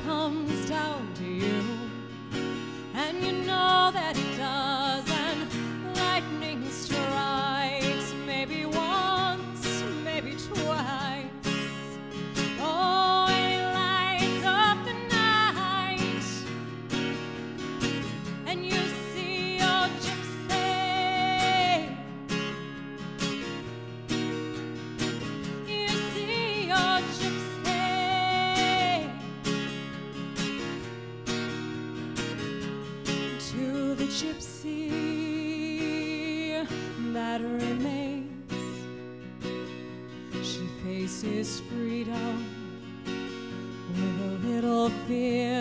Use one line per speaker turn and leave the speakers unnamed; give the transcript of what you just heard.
comes down to you, and you know that it does, and lightning strikes maybe once, maybe twice. Oh, it lights up the night, and you see your gypsy. You see your gypsy. To the gypsy that remains, she faces freedom with a little fear.